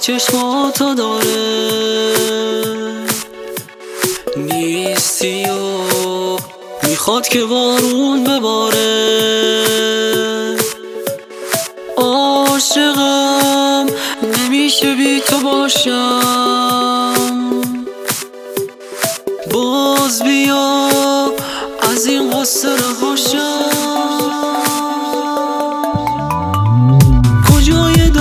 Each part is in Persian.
چشماتو داره، نیستی و میخواد که بارون بباره. عاشقم نمیشه بی تو باشم، باز بیا از این قصه رهاشم. کجای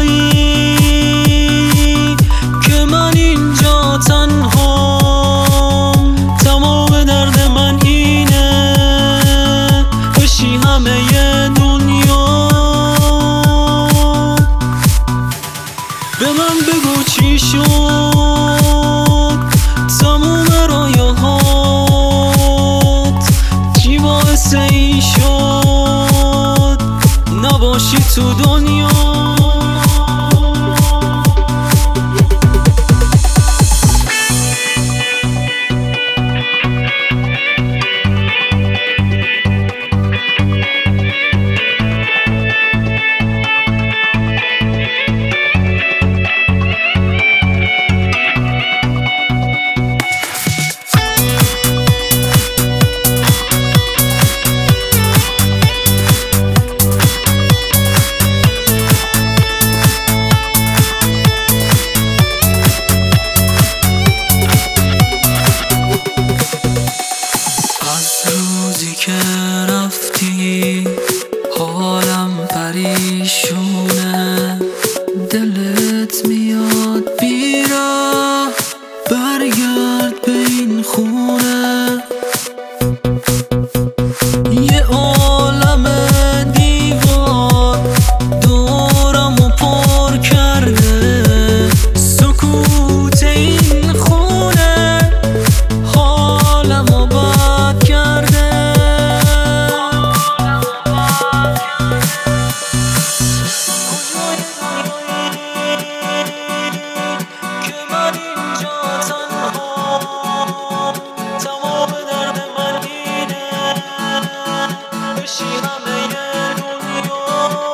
دنیایی که من اینجا تنهام، تمام درد من اینه بشی همه دنیا. به من بگو چی شد تموم رویاهات، چی باعث این شد نباشی تو دنیا. روزی که رفتی حالم پریشونه، دلت میاد بیراه برگرد به این خونه. یه عالم دیوار دورمو پر کرده، سکوت این خونه حالمو بد کرده. که من اینجا تنها، تمام درد من اینه بشی همه دنیا.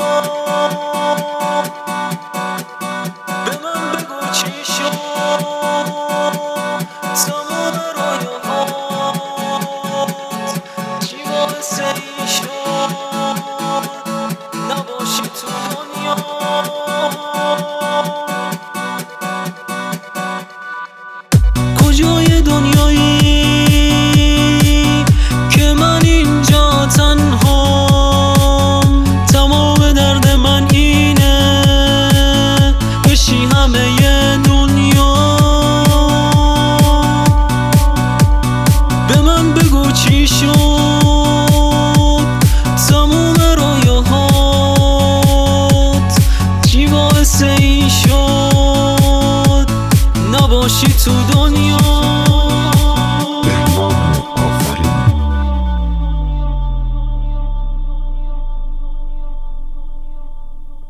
به من بگو چی شد تمام رویاهات، چی باعث این شد نباشی تو دنیا. کجای دنیایی که من اینجا تنهام، تمام درد من اینه بشی همه دنیا. به من بگو چی شد تموم رویاهات، چی باعث این شد نباشی تو دنیا.